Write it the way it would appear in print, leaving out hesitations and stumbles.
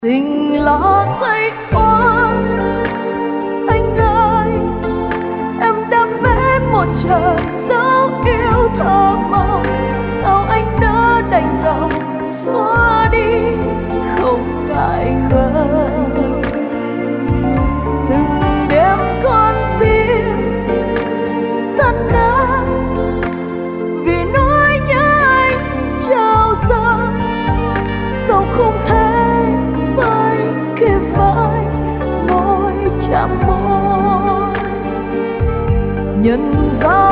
Tình là say oan anh ơi, em đã vẽ một trời dấu yêu thơ mộng, sao anh đã đành lòng xóa đi không ngại ngần. Từng đêm con tim tan nát vì nỗi nhớ anh trao dâng, sao không thể vai kề vai môi chạm môi. Nhân gian